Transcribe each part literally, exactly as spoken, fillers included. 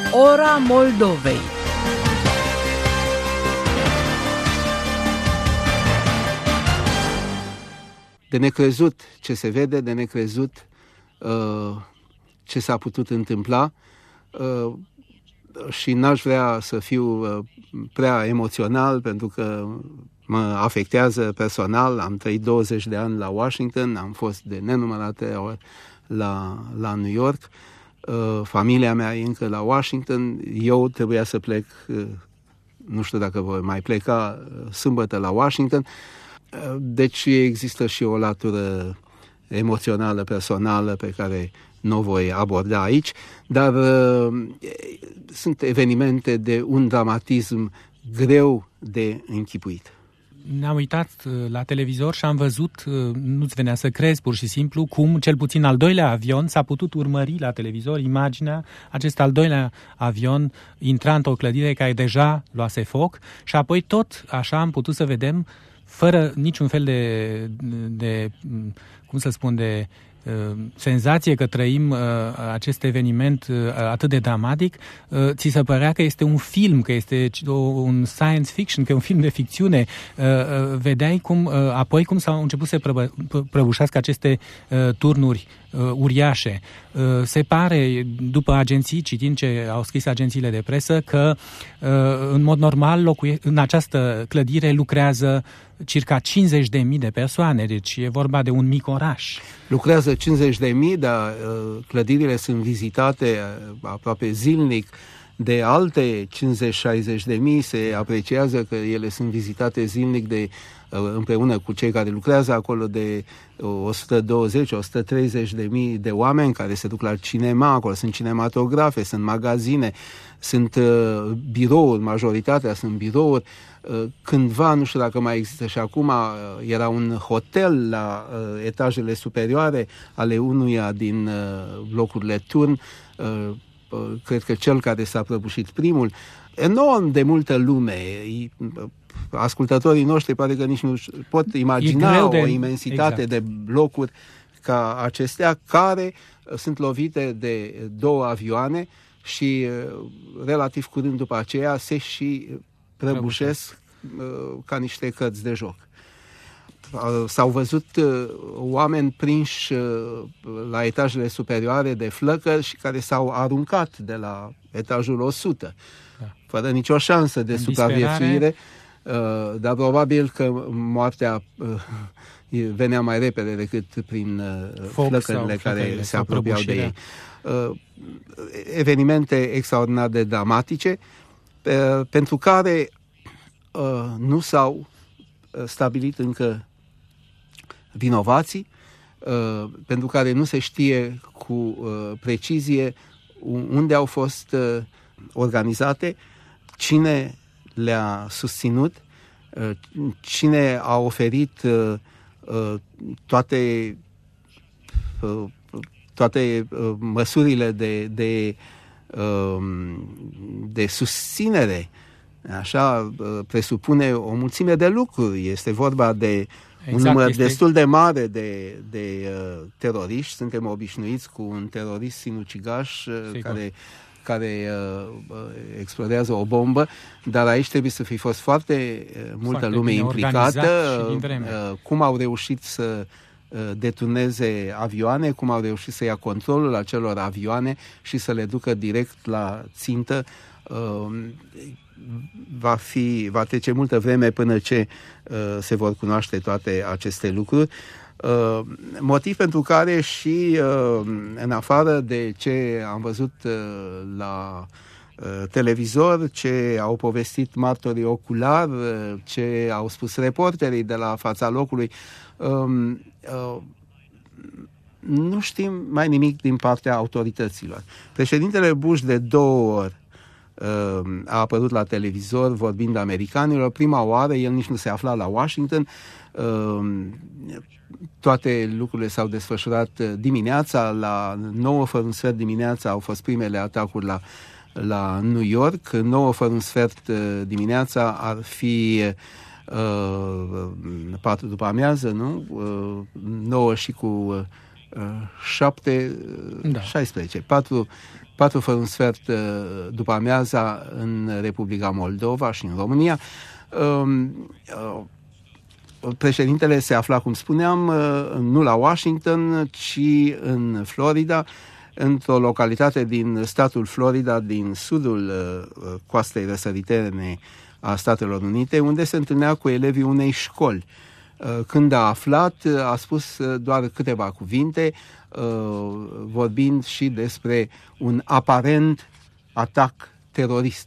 Ora Moldovei. De necrezut ce se vede, de necrezut uh, ce s-a putut întâmpla uh, și n-aș vrea să fiu uh, prea emoțional pentru că mă afectează personal. Am trăit douăzeci de ani la Washington, am fost de nenumărate ori la, la New York, uh, familia mea e încă la Washington, eu trebuia să plec, uh, nu știu dacă voi mai pleca uh, sâmbătă la Washington. Deci există și o latură emoțională, personală, pe care nu o voi aborda aici, dar uh, sunt evenimente de un dramatism greu de închipuit. Ne-am uitat la televizor și am văzut, nu-ți venea să crezi pur și simplu, cum cel puțin al doilea avion s-a putut urmări la televizor, imaginea, acest al doilea avion intra într-o clădire care deja luase foc și apoi tot așa am putut să vedem fără niciun fel de, de cum să spun, de uh, senzație că trăim uh, acest eveniment uh, atât de dramatic, uh, ți se părea că este un film, că este o, un science fiction, că e un film de ficțiune. Uh, uh, vedeai cum, uh, apoi cum s-au început să prăbă, prăbușească aceste uh, turnuri uh, uriașe. Uh, se pare, după agenții, citind ce au scris agențiile de presă, că uh, în mod normal locuie, în această clădire lucrează circa cincizeci de mii de persoane, deci e vorba de un mic oraș. Lucrează cincizeci de mii, dar uh, clădirile sunt vizitate uh, aproape zilnic de alte cincizeci șaizeci de mii, se apreciază că ele sunt vizitate zilnic de, uh, împreună cu cei care lucrează acolo, de uh, o sută douăzeci - o sută treizeci de mii de oameni care se duc la cinema, acolo sunt cinematografe, sunt magazine, sunt uh, birouri, majoritatea sunt birouri. Cândva, nu știu dacă mai există și acum, era un hotel la uh, etajele superioare ale unuia din uh, blocurile turn, uh, uh, cred că cel care s-a prăbușit primul. Enorm de multă lume. Ascultătorii noștri pare că nici nu pot imagina de, o imensitate exact. de blocuri ca acestea, care sunt lovite de două avioane și uh, relativ curând după aceea se și prăbușesc uh, ca niște cărți de joc. Uh, s-au văzut uh, oameni prinși uh, la etajele superioare de flăcări și care s-au aruncat de la etajul o sută, da. fără nicio șansă de în supraviețuire, uh, dar probabil că moartea uh, venea mai repede decât prin uh, flăcările care se apropiau de ei. Uh, evenimente extraordinar de dramatice, uh, pentru care Uh, nu s-au uh, stabilit încă vinovații, uh, pentru care nu se știe cu uh, precizie unde au fost uh, organizate, cine le-a susținut, uh, cine a oferit uh, uh, toate, uh, toate uh, măsurile de, de, uh, de susținere. Așa, presupune o mulțime de lucruri. Este vorba de exact, un număr este... destul de mare de, de uh, teroriști. Suntem obișnuiți cu un terorist sinucigaș uh, care, care uh, explodează o bombă, dar aici trebuie să fi fost foarte uh, multă foarte lume implicată. Uh, cum au reușit să uh, deturneze avioane, cum au reușit să ia controlul acelor avioane și să le ducă direct la țintă. Uh, Va, fi, va trece multă vreme până ce uh, se vor cunoaște toate aceste lucruri. Uh, motiv pentru care și uh, în afară de ce am văzut uh, la uh, televizor, ce au povestit martorii oculari, uh, ce au spus reporterii de la fața locului, uh, uh, nu știm mai nimic din partea autorităților. Președintele Bush de două ori a apărut la televizor vorbind americanilor. Prima oară el nici nu se afla la Washington. Toate lucrurile s-au desfășurat dimineața, la nouă fără un sfert dimineața au fost primele atacuri la, la New York. nouă fără un sfert dimineața ar fi patru după amiază, nu? nouă și cu șapte, da. șaisprezece, patru, patru fără un sfert după amiaza în Republica Moldova și în România. Președintele se afla, cum spuneam, nu la Washington, ci în Florida, într-o localitate din statul Florida, din sudul coastei răsăritene a Statelor Unite, unde se întâlnea cu elevii unei școli. Când a aflat, a spus doar câteva cuvinte, vorbind și despre un aparent atac terorist.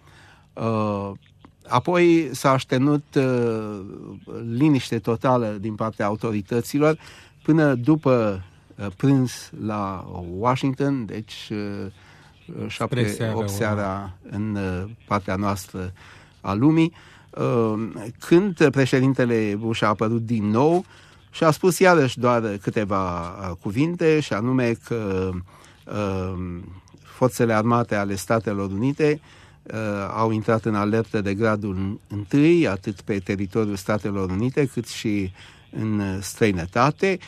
Apoi s-a așternut liniște totală din partea autorităților până după prânz la Washington, deci șapte opt seara în partea noastră a lumii, când președintele Bush a apărut din nou și a spus iarăși doar câteva cuvinte, și anume că forțele armate ale Statelor Unite au intrat în alertă de gradul întâi, atât pe teritoriul Statelor Unite, cât și în străinătate,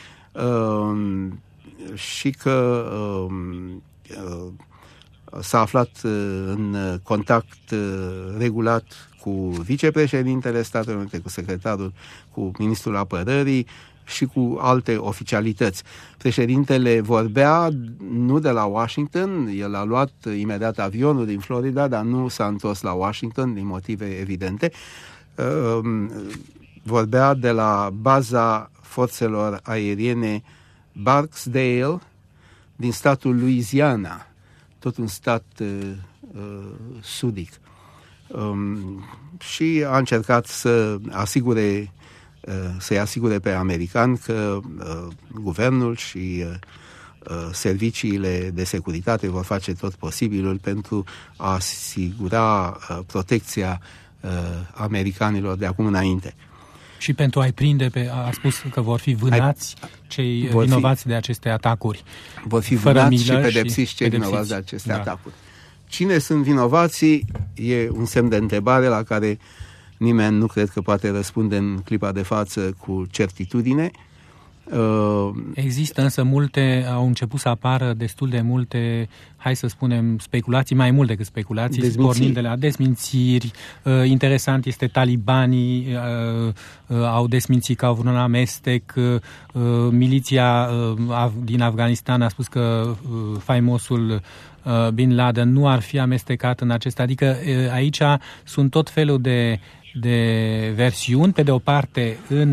și că s-a aflat în contact regulat cu vicepreședintele Statelor Unite, cu secretarul, cu ministrul apărării și cu alte oficialități. Președintele vorbea nu de la Washington, el a luat imediat avionul din Florida, dar nu s-a întors la Washington din motive evidente. Vorbea de la baza forțelor aeriene Barksdale din statul Louisiana, tot un stat uh, sudic. Um, și a încercat să asigure, uh, să-i asigure pe americani că uh, guvernul și uh, serviciile de securitate vor face tot posibilul pentru a asigura uh, protecția uh, americanilor de acum înainte. Și pentru a-i prinde, pe, a spus că vor fi vânați cei vor vinovați fi, de aceste atacuri. Vor fi vânați și pedepsiți cei vinovați de aceste da. atacuri. Cine sunt vinovații e un semn de întrebare la care nimeni nu cred că poate răspunde în clipa de față cu certitudine. Există însă multe, au început să apară destul de multe, hai să spunem, speculații, mai mult decât speculații, dezmințiri. pornind de la dezmințiri. Uh, interesant este talibanii uh, uh, au desmințit că au vreun amestec. Uh, miliția uh, din Afganistan a spus că uh, faimosul uh, Bin Laden nu ar fi amestecat în acesta. Adică uh, aici sunt tot felul de, de versiuni. Pe de o parte, în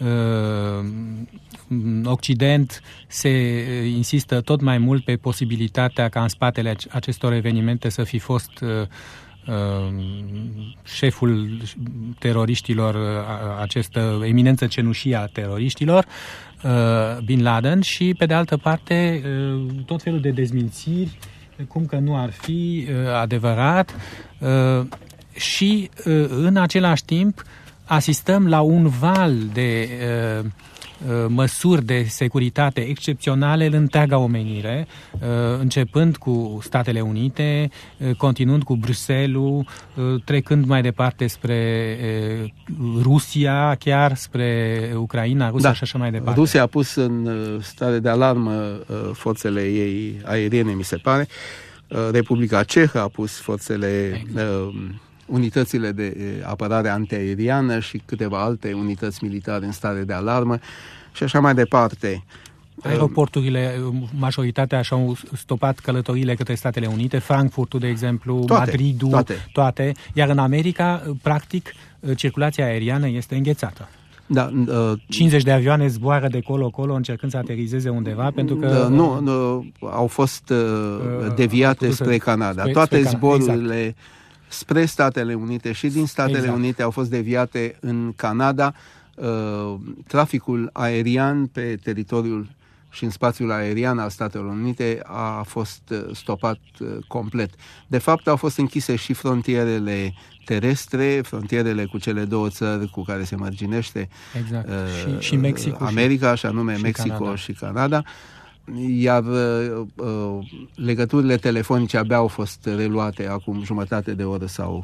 în Occident se insistă tot mai mult pe posibilitatea ca în spatele acestor evenimente să fi fost uh, uh, șeful teroriștilor, uh, această eminență cenușie a teroriștilor, uh, Bin Laden, și pe de altă parte uh, tot felul de dezmințiri, cum că nu ar fi uh, adevărat, uh, și uh, în același timp asistăm la un val de uh, uh, măsuri de securitate excepționale în întreaga omenire, uh, începând cu Statele Unite, uh, continuând cu Bruxelles-ul, uh, trecând mai departe spre uh, Rusia, chiar spre Ucraina, Rusia da. și așa mai departe. Rusia a pus în uh, stare de alarmă uh, forțele ei aeriene, mi se pare. Uh, Republica Cehă a pus forțele... Exact. Uh, unitățile de apărare antiaeriană și câteva alte unități militare în stare de alarmă și așa mai departe. Aeroporturile, majoritatea și-au stopat călătoriile către Statele Unite, Frankfurtul, de exemplu, toate, Madridul, toate. toate. Iar în America, practic, circulația aeriană este înghețată. Da, uh, cincizeci de avioane zboară de colo-colo încercând să aterizeze undeva, pentru că... Uh, nu, nu, au fost uh, deviate spre Canada. Spre, Toate spre zborurile... Exact. spre Statele Unite și din Statele exact. Unite au fost deviate în Canada. Uh, traficul aerian pe teritoriul și în spațiul aerian al Statelor Unite a fost stopat uh, complet. De fapt, au fost închise și frontierele terestre, frontierele cu cele două țări cu care se mărginește exact. uh, și, și Mexico, America, și anume și Mexico Canada. și Canada. Iar uh, legăturile telefonice abia au fost reluate acum jumătate de oră sau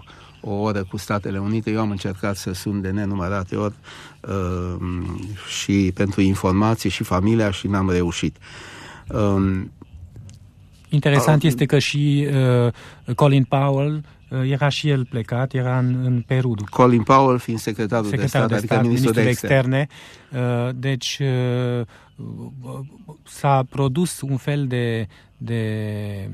o oră cu Statele Unite. Eu am încercat să sun de nenumărate ori uh, și pentru informații și familia și n-am reușit. Uh, Interesant uh, este că și uh, Colin Powell uh, era și el plecat, era în, în Peru. Colin Powell fiind secretarul, secretarul de stat, de stat, adică ministrul de externe. externe. Uh, deci uh, s-a produs un fel de, de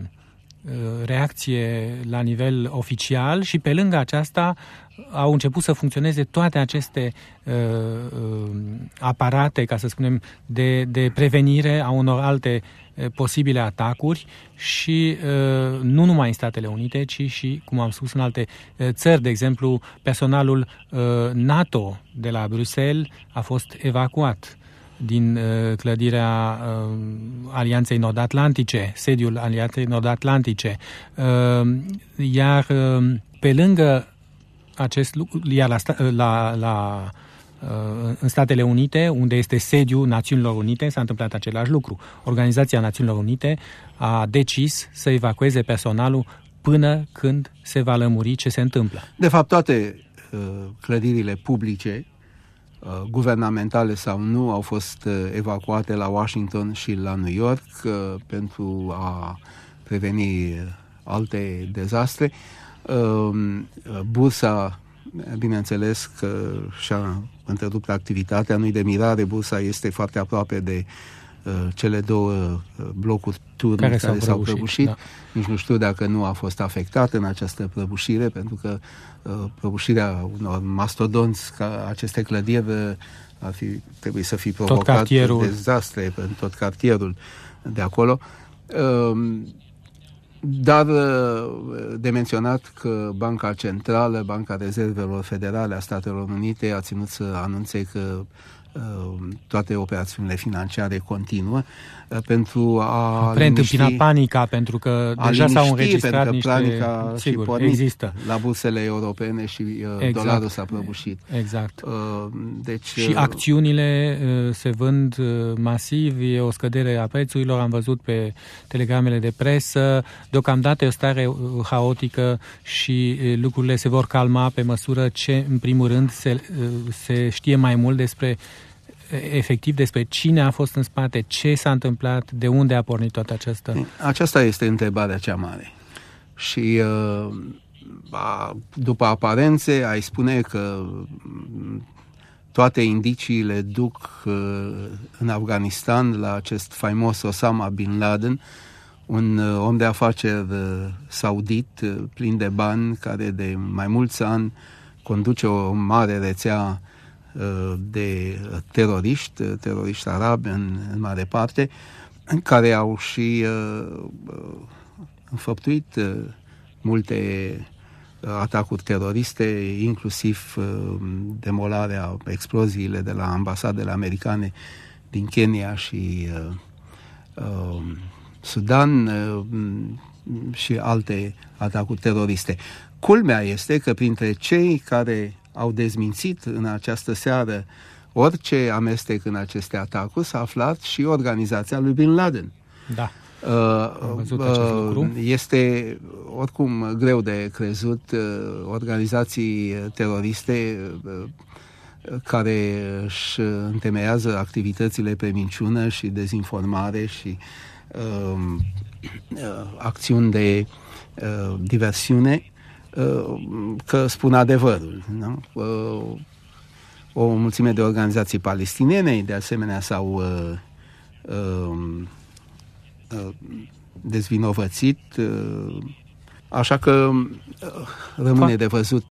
reacție la nivel oficial și pe lângă aceasta au început să funcționeze toate aceste uh, uh, aparate, ca să spunem, de, de prevenire a unor alte uh, posibile atacuri și uh, nu numai în Statele Unite, ci și, cum am spus, în alte uh, țări. De exemplu, personalul uh, NATO de la Bruxelles a fost evacuat din uh, clădirea uh, Alianței Nord-Atlantice, sediul Alianței Nord-Atlantice. Uh, iar uh, pe lângă acest lucru, iar la, la, la, uh, în Statele Unite, unde este sediul Națiunilor Unite, s-a întâmplat același lucru. Organizația Națiunilor Unite a decis să evacueze personalul până când se va lămuri ce se întâmplă. De fapt, toate uh, clădirile publice, guvernamentale sau nu, au fost evacuate la Washington și la New York pentru a preveni alte dezastre. Bursa, bineînțeles că și-a întrerupt activitatea, nu-i de mirare, bursa este foarte aproape de cele două blocuri turni care, care s-au prăbușit. prăbușit. Da. Nici nu știu dacă nu a fost afectată în această prăbușire, pentru că uh, prăbușirea unor mastodonți ca aceste clădiri ar fi, trebuie să fi provocat dezastre în tot cartierul de acolo. Uh, dar uh, de menționat că Banca Centrală, Banca Rezervelor Federale a Statelor Unite a ținut să anunțe că toate operațiunile financiare continuă pentru a preîntâmpina panica, pentru că deja s-au înregistrat niște... panica sigur, și există. La bursele europene și exact. Dolarul s-a prăbușit. Exact. Deci, și acțiunile se vând masiv, e o scădere a prețurilor, am văzut pe telegramele de presă, deocamdată e o stare haotică și lucrurile se vor calma pe măsură ce, în primul rând, se, se știe mai mult despre efectiv despre cine a fost în spate, ce s-a întâmplat, de unde a pornit toată această... Aceasta este întrebarea cea mare. Și după aparențe, ai spune că toate indiciile duc în Afganistan la acest faimos Osama Bin Laden, un om de afaceri saudit, plin de bani, care de mai mulți ani conduce o mare rețea de teroriști, teroriști arabi în, în mare parte, în care au și uh, înfăptuit uh, multe atacuri teroriste, inclusiv uh, demolarea, exploziile de la ambasadele americane din Kenya și uh, uh, Sudan uh, și alte atacuri teroriste. Culmea este că printre cei care au dezmințit în această seară orice amestec în aceste atacuri s-a aflat și organizația lui Bin Laden. Da. Uh, uh, este oricum greu de crezut uh, organizații teroriste uh, care își întemeiază activitățile pe minciună și dezinformare și uh, uh, acțiuni de uh, diversiune, că spun adevărul. Nu? O mulțime de organizații palestiniene, de asemenea, s-au uh, uh, uh, dezvinovățit, uh, așa că uh, rămâne de văzut